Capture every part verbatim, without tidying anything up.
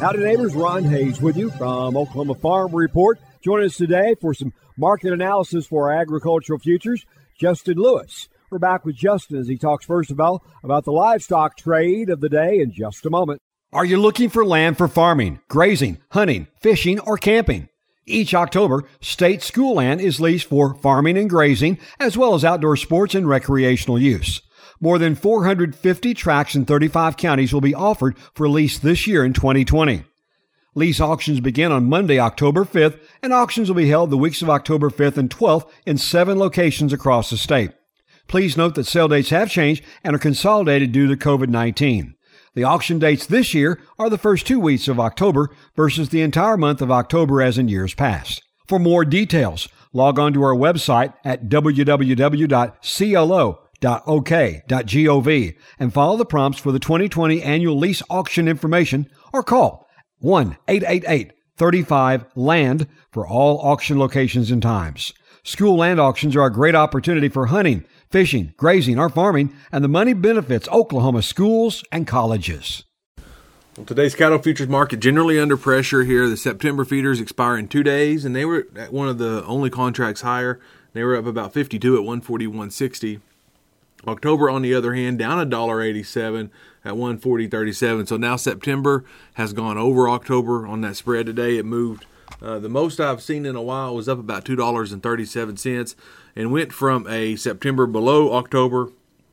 Howdy, neighbors. Ron Hayes with you from Oklahoma Farm Report. Join us today for some market analysis for our agricultural futures. Justin Lewis. We're back with Justin as he talks first of all about the livestock trade of the day in just a moment. Are you looking for land for farming, grazing, hunting, fishing, or camping? Each October, state school land is leased for farming and grazing, as well as outdoor sports and recreational use. More than four hundred fifty tracts in thirty-five counties will be offered for lease this year in twenty twenty. Lease auctions begin on Monday, October fifth, and auctions will be held the weeks of October fifth and twelfth in seven locations across the state. Please note that sale dates have changed and are consolidated due to covid nineteen. The auction dates this year are the first two weeks of October versus the entire month of October as in years past. For more details, log on to our website at w w w dot c l o dot o k dot gov and follow the prompts for the twenty twenty annual lease auction information or call one eight eight eight, three five, land for all auction locations and times. School land auctions are a great opportunity for hunting, fishing, grazing, or farming, and the money benefits Oklahoma schools and colleges. Well, today's cattle futures market generally under pressure here. The September feeders expire in two days, and they were at one of the only contracts higher. They were up about fifty-two at one forty-one sixty. October, on the other hand, down one dollar eighty-seven at one forty thirty-seven. So now September has gone over October on that spread today. It moved. Uh, the most I've seen in a while was up about two dollars and thirty-seven cents and went from a September below October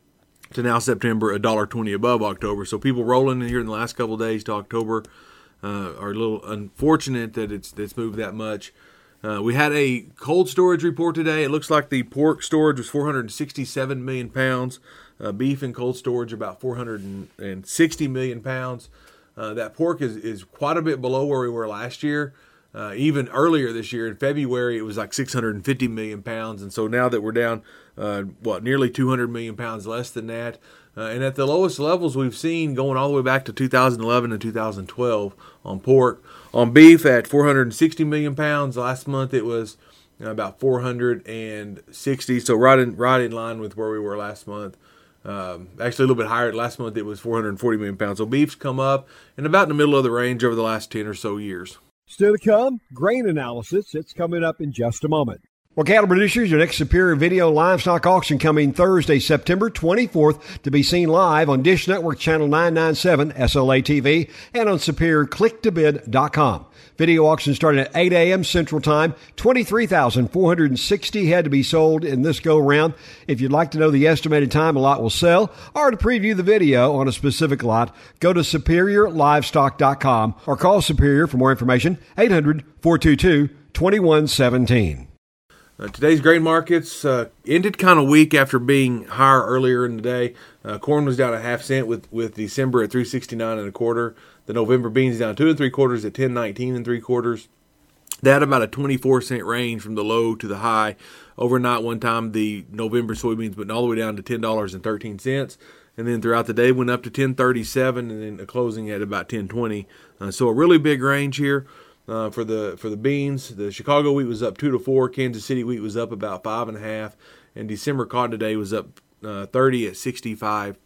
to now September one dollar twenty above October. So people rolling in here in the last couple of days to October uh, are a little unfortunate that it's, it's moved that much. Uh, we had a cold storage report today. It looks like the pork storage was four hundred sixty-seven million pounds. Uh, beef and cold storage about four hundred sixty million pounds. Uh, that pork is, is quite a bit below where we were last year. Uh, even earlier this year in February, it was like six hundred fifty million pounds. And so now that we're down, uh, what, nearly two hundred million pounds less than that. Uh, and at the lowest levels we've seen going all the way back to two thousand eleven and two thousand twelve on pork. On beef at four hundred sixty million pounds. Last month it was about four hundred sixty. So right in, right in line with where we were last month. Um, actually a little bit higher. Last month it was four hundred forty million pounds. So beef's come up and about in the middle of the range over the last ten or so years. Still to come, grain analysis. It's coming up in just a moment. Well, cattle producers, your next Superior Video Livestock Auction coming Thursday, September twenty-fourth, to be seen live on Dish Network Channel nine ninety-seven, S L A T V, and on superior click to bid dot com. Video auction starting at eight a.m. Central Time. twenty-three thousand four hundred sixty had to be sold in this go-round. If you'd like to know the estimated time a lot will sell or to preview the video on a specific lot, go to superior livestock dot com or call Superior for more information, eight hundred, four two two, two one one seven. Uh, today's grain markets uh, ended kind of weak after being higher earlier in the day. Uh, corn was down a half cent with, with December at three sixty-nine and a quarter. The November beans down two and three quarters at ten nineteen and three quarters. They had about a twenty-four cent range from the low to the high. Overnight, one time the November soybeans went all the way down to ten dollars and thirteen cents. And then throughout the day went up to ten thirty-seven and then the closing at about ten twenty. Uh, so a really big range here. Uh, for the for the beans, the Chicago wheat was up two to four. Kansas City wheat was up about five and a half, and December cotton today was up uh, thirty at sixty-five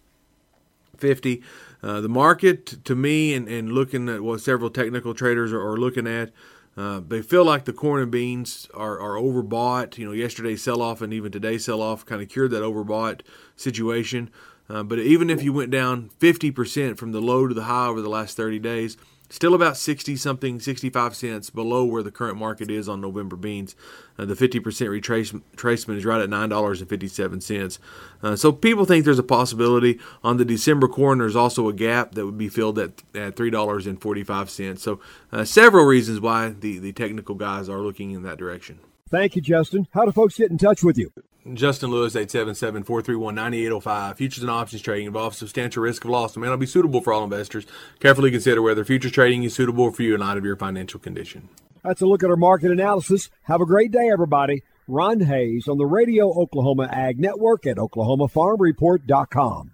fifty. Uh, the market, to me, and, and looking at what several technical traders are, are looking at, uh, they feel like the corn and beans are, are overbought. You know, yesterday's sell-off and even today's sell-off kind of cured that overbought situation. Uh, but even if you went down fifty percent from the low to the high over the last thirty days. Still about sixty-something, sixty-five cents below where the current market is on November beans. Uh, the fifty percent retracement is right at nine dollars and fifty-seven cents. Uh, so people think there's a possibility. On the December corn, there's also a gap that would be filled at, at three dollars and forty-five cents. So uh, several reasons why the, the technical guys are looking in that direction. Thank you, Justin. How do folks get in touch with you? Justin Lewis, eight seven seven, four three one, nine eight zero five. Futures and options trading involves substantial risk of loss and may not be suitable for all investors. Carefully consider whether futures trading is suitable for you in light of your financial condition. That's a look at our market analysis. Have a great day, everybody. Ron Hayes on the Radio Oklahoma Ag Network at oklahoma farm report dot com.